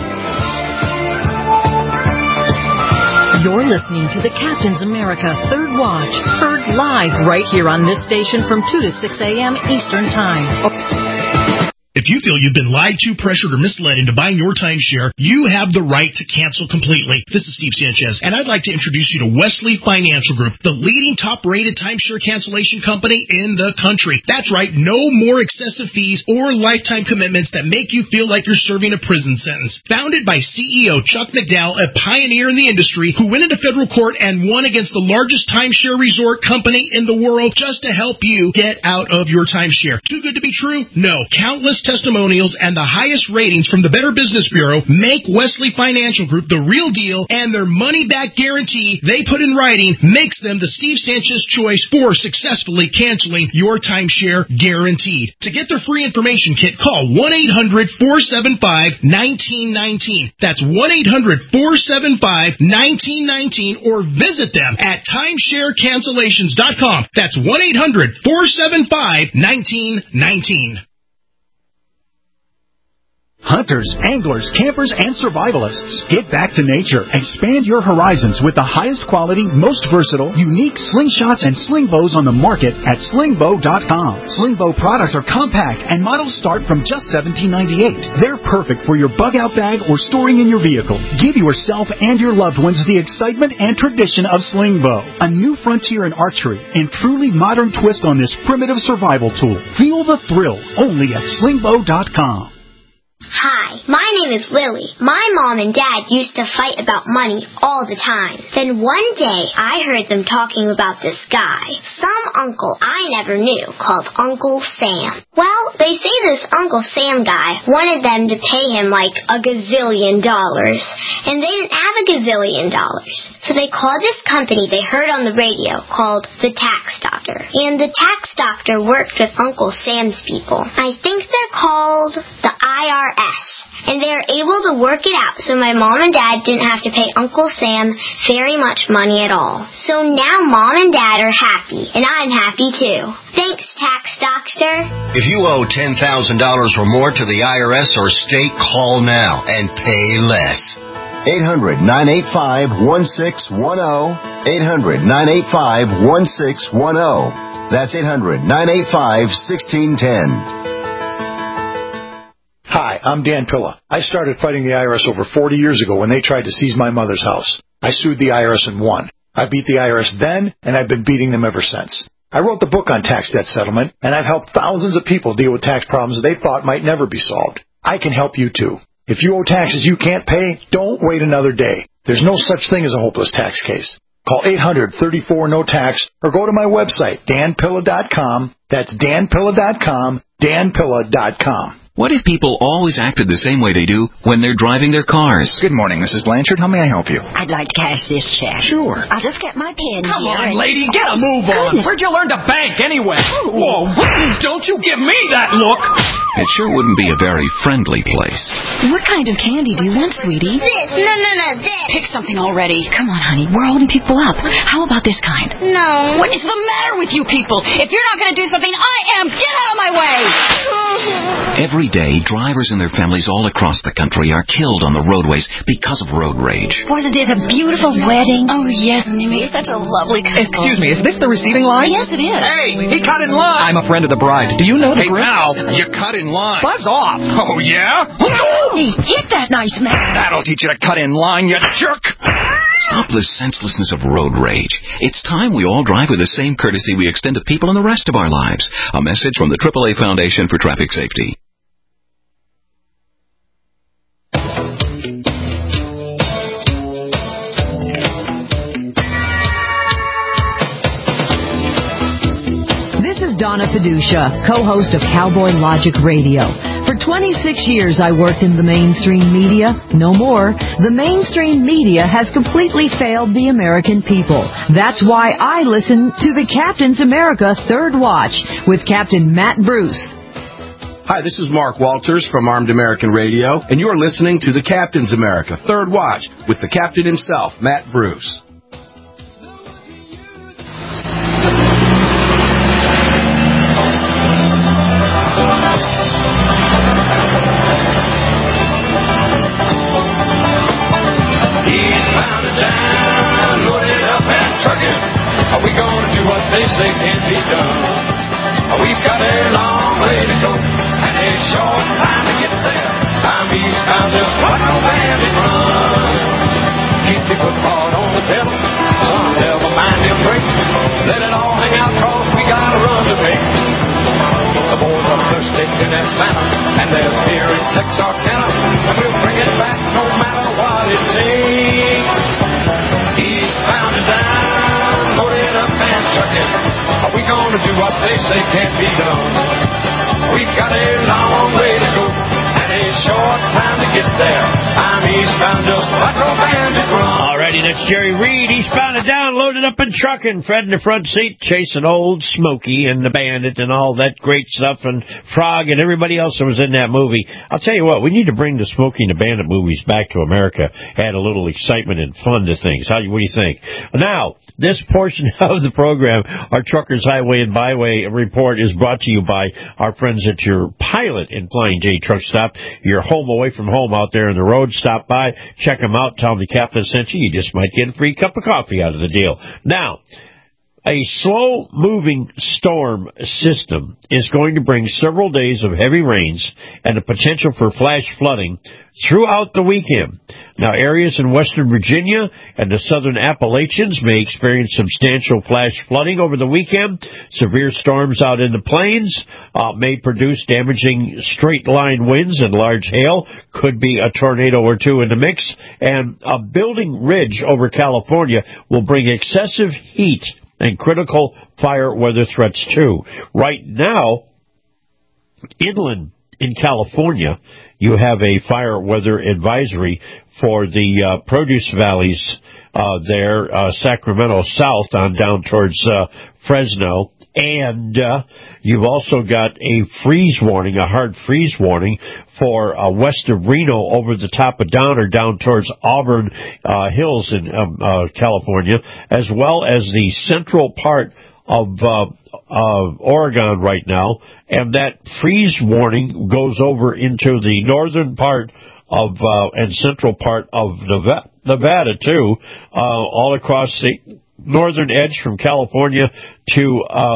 You're listening to the Captain's America Third Watch, heard live right here on this station from two to six a.m. Eastern Time. If you feel you've been lied to, pressured, or misled into buying your timeshare, you have the right to cancel completely. This is Steve Sanchez, and I'd like to introduce you to Wesley Financial Group, the leading top-rated timeshare cancellation company in the country. That's right, no more excessive fees or lifetime commitments that make you feel like you're serving a prison sentence. Founded by C E O Chuck McDowell, a pioneer in the industry who went into federal court and won against the largest timeshare resort company in the world just to help you get out of your timeshare. Too good to be true? No. Countless testimonials and the highest ratings from the Better Business Bureau make Wesley Financial Group the real deal, and their money-back guarantee they put in writing makes them the Steve Sanchez choice for successfully canceling your timeshare guaranteed. To get their free information kit, call one eight hundred four seven five one nine one nine. That's one eight hundred four seven five one nine one nine, or visit them at timeshare cancellations dot com. That's one eight hundred four seven five one nine one nine. Hunters, anglers, campers, and survivalists, get back to nature. Expand your horizons with the highest quality, most versatile, unique slingshots and sling bows on the market at sling bow dot com. Sling bow products are compact and models start from just seventeen ninety-eight. They're perfect for your bug-out bag or storing in your vehicle. Give yourself and your loved ones the excitement and tradition of sling bow, a new frontier in archery and truly modern twist on this primitive survival tool. Feel the thrill only at sling bow dot com. Hi, my name is Lily. My mom and dad used to fight about money all the time. Then one day, I heard them talking about this guy, some uncle I never knew, called Uncle Sam. Well, they say this Uncle Sam guy wanted them to pay him like a gazillion dollars, and they didn't have a gazillion dollars. So they called this company they heard on the radio called the Tax Doctor. And the Tax Doctor worked with Uncle Sam's people. I think they're called the I R S. And they were able to work it out so my mom and dad didn't have to pay Uncle Sam very much money at all. So now mom and dad are happy, and I'm happy too. Thanks, Tax Doctor. If you owe ten thousand dollars or more to the I R S or state, call now and pay less. eight hundred, nine eight five, one six one zero. eight hundred, nine eight five, one six one zero. That's eight hundred, nine eight five, one six one zero. Hi, I'm Dan Pilla. I started fighting the I R S over forty years ago when they tried to seize my mother's house. I sued the I R S and won. I beat the I R S then, and I've been beating them ever since. I wrote the book on tax debt settlement, and I've helped thousands of people deal with tax problems they thought might never be solved. I can help you too. If you owe taxes you can't pay, don't wait another day. There's no such thing as a hopeless tax case. Call eight hundred, thirty-four, no tax or go to my website, dan pilla dot com. That's dan pilla dot com, dan pilla dot com. What if people always acted the same way they do when they're driving their cars? Good morning, Missus Blanchard. How may I help you? I'd like to cash this check. Sure. I'll just get my pen Come here. on, lady, get a move on. Goodness. Where'd you learn to bank anyway? Whoa, don't you give me that look. It sure wouldn't be a very friendly place. What kind of candy do you want, sweetie? This, no, no, no, this. Pick something already. Come on, honey. We're holding people up. How about this kind? No. What is the matter with you people? If you're not going to do something, I am. Get out of my way. Every day, drivers and their families all across the country are killed on the roadways because of road rage. Wasn't it a beautiful wedding? Oh, yes, we made such a lovely couple. Excuse me, is this the receiving line? Yes, it is. Hey, he cut in line. I'm a friend of the bride. Do you know the Hey, group? pal, you cut in line. Buzz off. Oh, yeah? Hey, hit that nice man. That'll teach you to cut in line, you jerk. Stop the senselessness of road rage. It's time we all drive with the same courtesy we extend to people in the rest of our lives. A message from the triple A Foundation for Traffic Safety. Donna Fiducia, co-host of Cowboy Logic Radio. For twenty-six years, I worked in the mainstream media. No more. The mainstream media has completely failed the American people. That's why I listen to the Captain's America Third Watch with Captain Matt Bruce. Hi, this is Mark Walters from Armed American Radio, and you're listening to the Captain's America Third Watch with the captain himself, Matt Bruce. They say can't be done. We've got a long way to go and a short time to get there. I'm eastbound, just like no bandit run. Keep your foot hard on the pedal, son, never mind them brakes. Let it all hang out, cause we got a run to make. The boys are thirsty in Atlanta, and there's beer in Texarkana, and we'll bring it back no matter what it takes. Eastbound and down, loaded up and trucking. Are we gonna do what they say can't be done? We've got a long way to go and a short time to get there. I'm eastbound just like a bandit run. Alrighty, that's Jerry Reed, eastbound and down, loaded Ended up in trucking, Fred in the front seat, chasing old Smokey and the Bandit and all that great stuff, and Frog and everybody else that was in that movie. I'll tell you what, we need to bring the Smokey and the Bandit movies back to America. Add a little excitement and fun to things. How, what do you think? Now, this portion of the program, our Truckers Highway and Byway report, is brought to you by our friends at your Pilot and Flying J Truck Stop. You're home away from home out there on the road. Stop by, check them out, tell them the captain sent you. You just might get a free cup of coffee out of the deal. Now, a slow-moving storm system is going to bring several days of heavy rains and the potential for flash flooding throughout the weekend. Now, areas in western Virginia and the southern Appalachians may experience substantial flash flooding over the weekend. Severe storms out in the plains uh, may produce damaging straight-line winds and large hail. Could be a tornado or two in the mix. And a building ridge over California will bring excessive heat and critical fire weather threats, too. Right now, inland in California, you have a fire weather advisory for the uh, produce valleys uh, there, uh, Sacramento south on down towards uh, Fresno. And uh, you've also got a freeze warning, a hard freeze warning for uh, west of Reno over the top of Donner down towards Auburn uh, Hills in um, uh, California, as well as the central part of uh, uh, Oregon right now. And that freeze warning goes over into the northern part of uh, and central part of Nevada, Nevada too, uh, all across the northern edge from California to uh,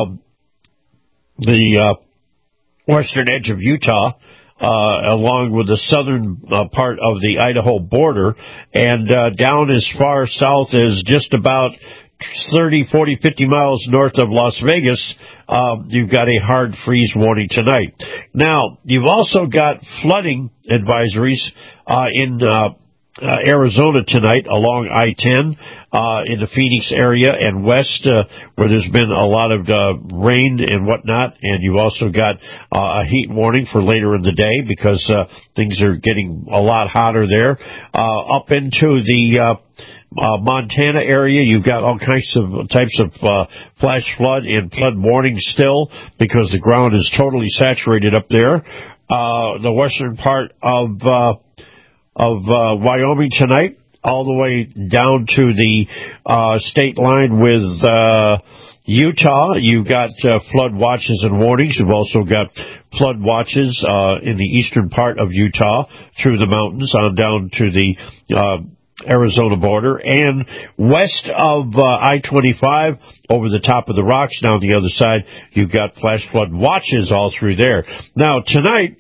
the uh, western edge of Utah, uh, along with the southern uh, part of the Idaho border, and uh, down as far south as just about thirty, forty, fifty miles north of Las Vegas. Uh, you've got a hard freeze warning tonight. Now, you've also got flooding advisories uh, in uh Uh, Arizona tonight along I ten uh, in the Phoenix area and west uh, where there's been a lot of uh, rain and whatnot, and you've also got uh, a heat warning for later in the day because uh, things are getting a lot hotter there. Uh, up into the uh, uh, Montana area, you've got all kinds of types of uh, flash flood and flood warning still because the ground is totally saturated up there. Uh, the western part of uh, of uh, Wyoming tonight, all the way down to the uh, state line with uh, Utah. You've got uh, flood watches and warnings. You've also got flood watches uh, in the eastern part of Utah through the mountains on down to the uh, Arizona border. And west of uh, I twenty-five, over the top of the rocks down the other side, you've got flash flood watches all through there. Now, tonight,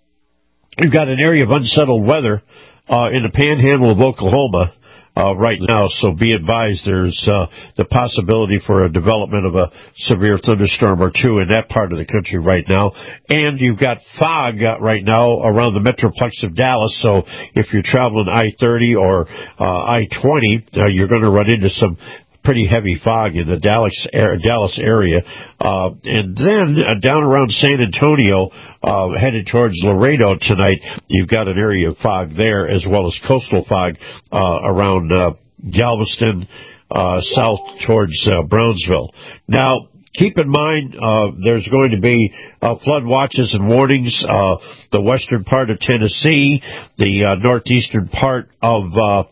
we've got an area of unsettled weather uh, in the panhandle of Oklahoma uh, right now, so be advised there's uh, the possibility for a development of a severe thunderstorm or two in that part of the country right now. And you've got fog uh, right now around the Metroplex of Dallas, so if you're traveling I thirty or uh, I twenty, uh, you're going to run into some pretty heavy fog in the Dallas Dallas area. Uh, and then uh, down around San Antonio, uh, headed towards Laredo tonight, you've got an area of fog there, as well as coastal fog uh, around uh, Galveston, uh, south towards uh, Brownsville. Now, keep in mind, uh, there's going to be uh, flood watches and warnings, uh, the western part of Tennessee, the uh, northeastern part of uh,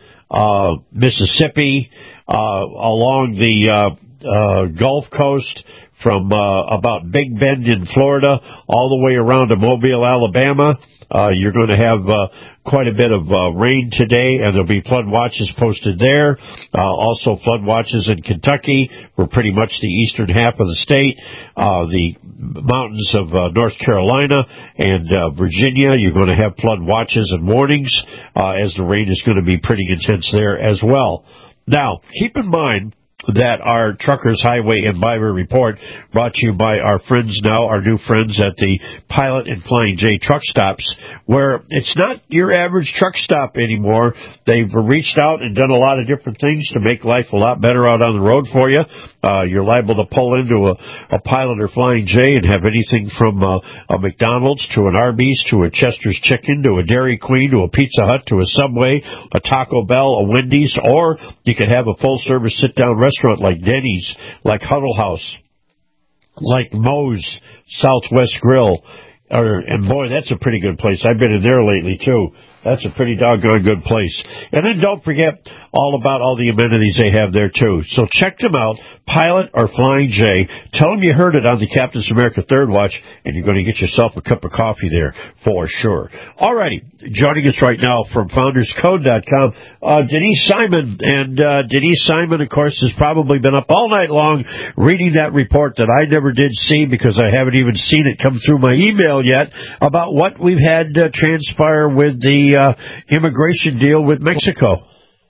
uh, Mississippi, Uh, along the uh, uh, Gulf Coast from uh, about Big Bend in Florida all the way around to Mobile, Alabama. Uh, you're going to have uh, quite a bit of uh, rain today, and there'll be flood watches posted there. Uh, also flood watches in Kentucky for pretty much the eastern half of the state, uh, the mountains of uh, North Carolina and uh, Virginia. You're going to have flood watches and warnings uh, as the rain is going to be pretty intense there as well. Now, keep in mind that our Truckers Highway and Byway report, brought to you by our friends now, our new friends at the Pilot and Flying J Truck Stops, where it's not your average truck stop anymore. They've reached out and done a lot of different things to make life a lot better out on the road for you. Uh, you're liable to pull into a, a Pilot or Flying J and have anything from uh, a McDonald's to an Arby's to a Chester's Chicken to a Dairy Queen to a Pizza Hut to a Subway, a Taco Bell, a Wendy's, or you could have a full-service sit-down restaurant like Denny's, like Huddle House, like Moe's Southwest Grill. Or, and boy, that's a pretty good place. I've been in there lately, too. That's a pretty doggone good place. And then don't forget all about all the amenities they have there, too. So check them out, Pilot or Flying J. Tell them you heard it on the Captain's America Third Watch, and you're going to get yourself a cup of coffee there for sure. All righty. Joining us right now from Founders Code dot com, uh, Denise Simon. And uh, Denise Simon, of course, has probably been up all night long reading that report that I never did see because I haven't even seen it come through my email yet about what we've had uh, transpire with the uh, immigration deal with Mexico.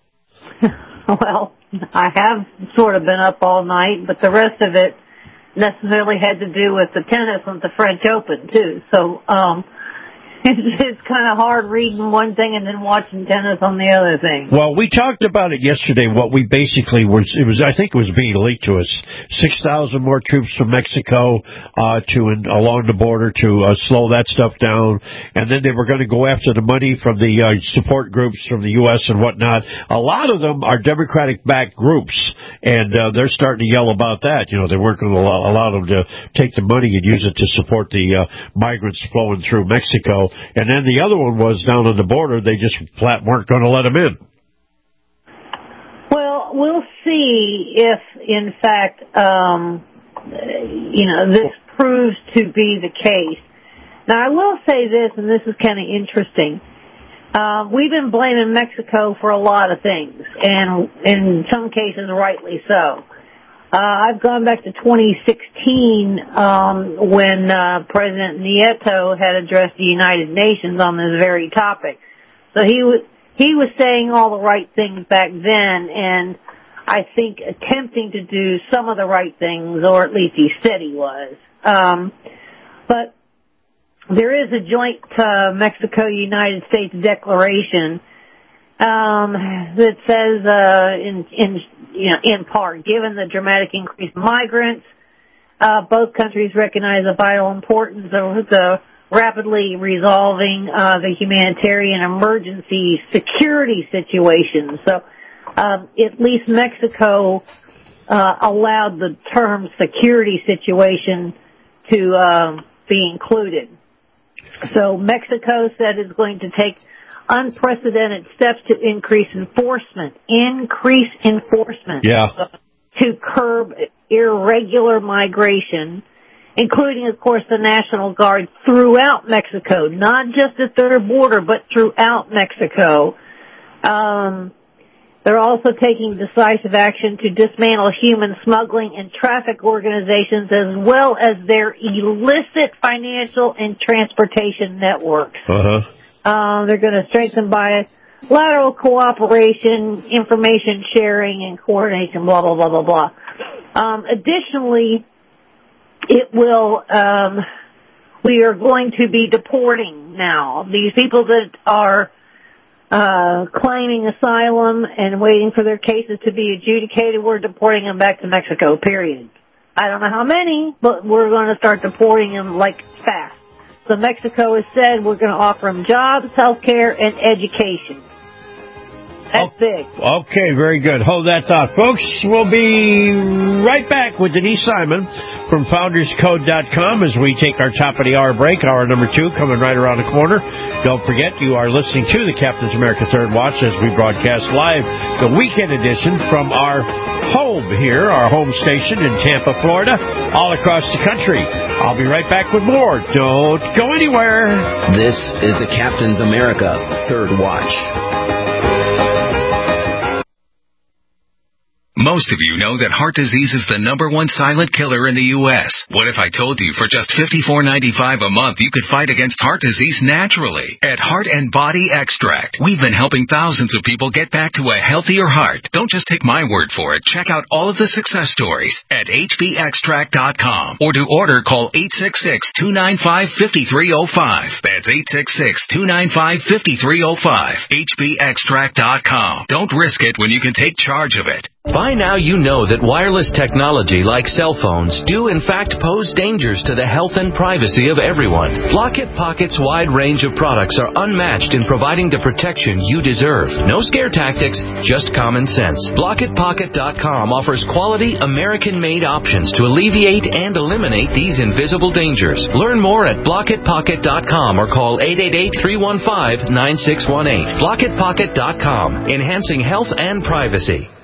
Well, I have sort of been up all night, but the rest of it necessarily had to do with the tennis at the French Open, too. So, um, it's, it's kind of hard reading one thing and then watching tennis on the other thing. Well, we talked about it yesterday, what we basically was, it was, I think it was being leaked to us, six thousand more troops from Mexico, uh, to, and along the border to, uh, slow that stuff down. And then they were going to go after the money from the, uh, support groups from the U S and whatnot. A lot of them are Democratic-backed groups, and, uh, they're starting to yell about that. You know, they weren't going to allow, allow them to take the money and use it to support the, uh, migrants flowing through Mexico. And then the other one was down on the border. They just flat weren't going to let them in. Well, we'll see if, in fact, um, you know, this proves to be the case. Now, I will say this, and this is kind of interesting. Uh, we've been blaming Mexico for a lot of things, and in some cases, rightly so. Uh, I've gone back to twenty sixteen um, when uh, President Nieto had addressed the United Nations on this very topic. So he was he was saying all the right things back then, and I think attempting to do some of the right things, or at least he said he was. Um, but there is a joint uh, Mexico-United States declaration Um, that says, uh, in, in, you know, in part, given the dramatic increase in migrants, uh, both countries recognize the vital importance of the rapidly resolving, uh, the humanitarian emergency security situation. So, um, at least Mexico, uh, allowed the term security situation to, um, be included. So Mexico said it's going to take unprecedented steps to increase enforcement, increase enforcement yeah. to curb irregular migration, including, of course, the National Guard throughout Mexico, not just at their border, but throughout Mexico. Um, they're also taking decisive action to dismantle human smuggling and traffic organizations, as well as their illicit financial and transportation networks. Uh-huh. Uh, they're going to strengthen bilateral cooperation, information sharing, and coordination, blah, blah, blah, blah, blah. Um, additionally, it will, um, we are going to be deporting now. These people that are uh, claiming asylum and waiting for their cases to be adjudicated, we're deporting them back to Mexico, period. I don't know how many, but we're going to start deporting them, like, fast. So Mexico has said we're going to offer them jobs, health care, and education. That's oh, big. Okay, very good. Hold that thought. Folks, we'll be right back with Denise Simon from Founders Code dot com as we take our top of the hour break. Hour number two coming right around the corner. Don't forget, you are listening to the Captain's America Third Watch as we broadcast live the weekend edition from our home here, our home station in Tampa, Florida, all across the country. I'll be right back with more. Don't go anywhere. This is the Captain's America Third Watch. Most of you know that heart disease is the number one silent killer in the U S What if I told you for just fifty-four ninety-five a month you could fight against heart disease naturally? At Heart and Body Extract, we've been helping thousands of people get back to a healthier heart. Don't just take my word for it. Check out all of the success stories at H B extract dot com. Or to order, call eight six six, two nine five, five three zero five. That's eight six six, two nine five, five three zero five. H B extract dot com. Don't risk it when you can take charge of it. By now you know that wireless technology like cell phones do in fact pose dangers to the health and privacy of everyone. Block-It Pocket's wide range of products are unmatched in providing the protection you deserve. No scare tactics, just common sense. Block It Pocket dot com offers quality American-made options to alleviate and eliminate these invisible dangers. Learn more at Block It Pocket dot com or call eight eight eight, three one five, nine six one eight. Block It Pocket dot com, enhancing health and privacy.